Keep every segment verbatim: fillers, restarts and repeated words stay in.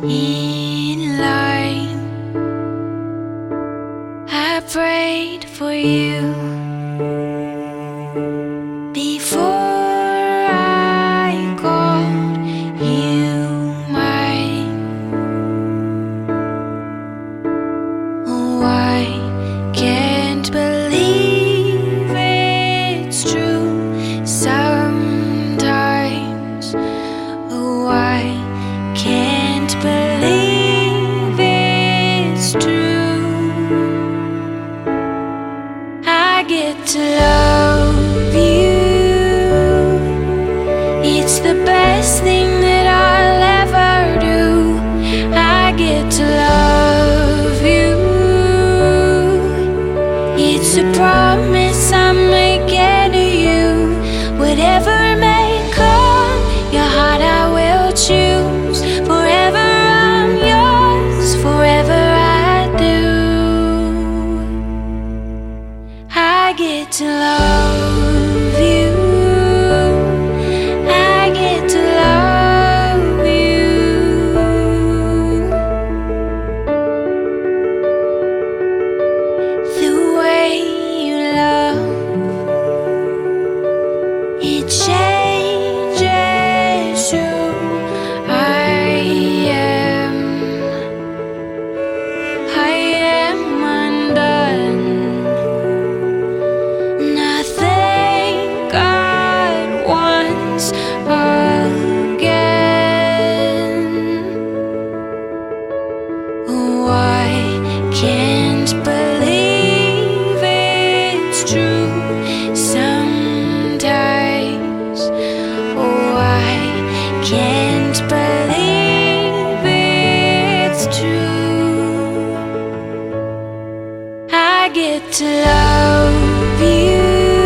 in line. I prayed for you before I called you mine. Oh, I can't believe it's true sometimes. Oh, I can't believe it's true. I get to love you. It's the best thing that I'll ever do. I get to love you. It's a promise I'm making to you. Whatever may come, your heart I will choose. Forever I'm yours, forever I do. I get to love you. I get to love you. The way you love, it changes who I am. I am undone. Nothing God wants again. Oh, I can't believe it's true sometimes. Oh, I can't believe it's true. I get to love you.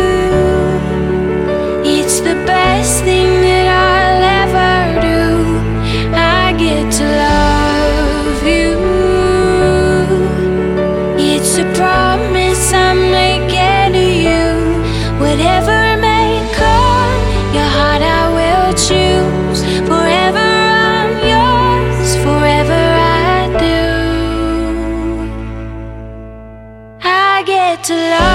It's the best thing that I'll ever do. I get to love you. It's a promise I'm making to you. Whatever may come, your heart I will choose. Forever I'm yours, forever I do. I get to love